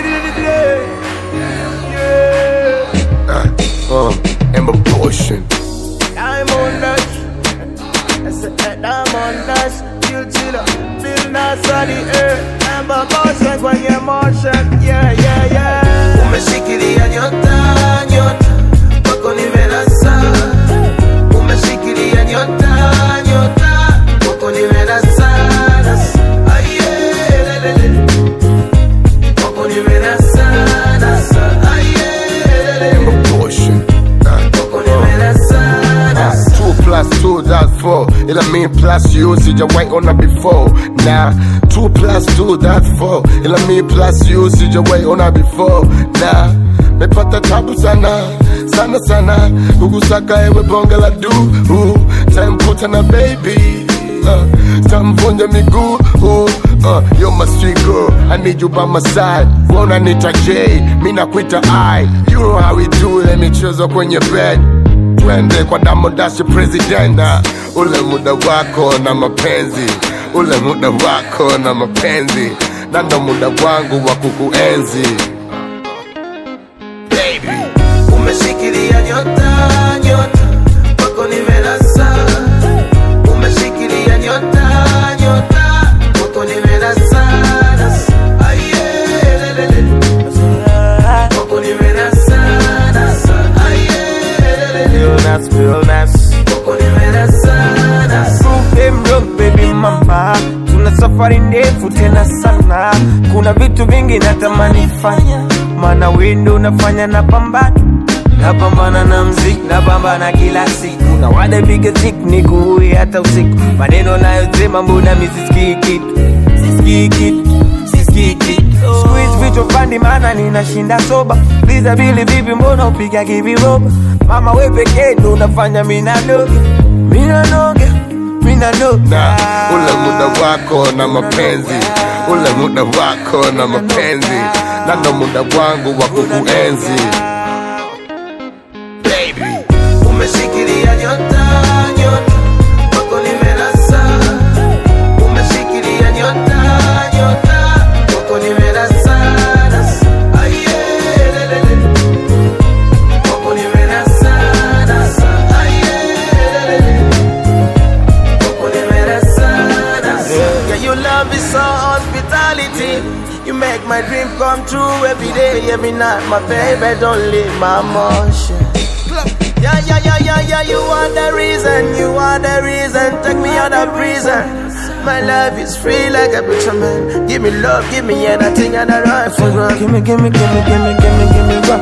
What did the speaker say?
Emotion. Diamond Dash. I said Diamond Dash. Chill, feel nice on the earth. Emotion when you're motion. Yeah, yeah, yeah. Umeshikilia nyota, nyota, wako nimerasa. Umeshikilia nyota, nyota, wako nimerasa. Aye, lelele, wako nimerasa. Aye, Emotion. 2 plus 2, that's 4. Ila me plus you, sijawahi ona before. Nah, 2 plus 2, that's 4. Ila me plus you, sijawahi ona before. Nah, mepata tabu sana, sana sana. Kukusaka ewe bonge la du. Time kuta na baby. Tamvunja miguu. You're my sweet girl, I need you by my side. Wona nita J, mina kuita I. You know how we do, let me choose kwenye bed. Twende kwa Diamond Dash president. Ule muda wako na mapenzi, ule muda wako na mapenzi, na ndo muda wangu wa kukuenzi. Baby, umeshikilia nyota, nyota, wako nimerasa. Umeshikilia nyota, nyota, wako nimerasa. Aye, lelele, wako nimerasa. Real nice. Baby mama, tuna safari ndefu tena sana. Kuna vitu vingi natamani fanya, maana wendo unafanya napambana na mziki, napambana kila siku. Na wade piga tik niku hata usiku. Maneno nayosema mbona misisikii kitu. Squeeze vichwa pandi maana ninashinda soba. Liza bili vipi mbona upiga kiviroba. Mama we pekee ndo unafanya mina noge. Nah, ule muda wako na mapenzi, ule muda wako na mapenzi, na ndo muda wangu wa kukuenzi. Baby, umeshikilia nyota, nyota, wako nimerasa. Umeshikilia nyota, nyota, wako nimerasa. Aye, lelele, wako nimerasa. Aye, lelele, wako nimerasa. Yeah, your love is so hospitality. You make my dream come true every day, every night. My baby, don't leave my motion. Yeah, you are the reason, take me out of prison. My love is free like a preacher man. Give me love, give me anything and I run for run. Give me,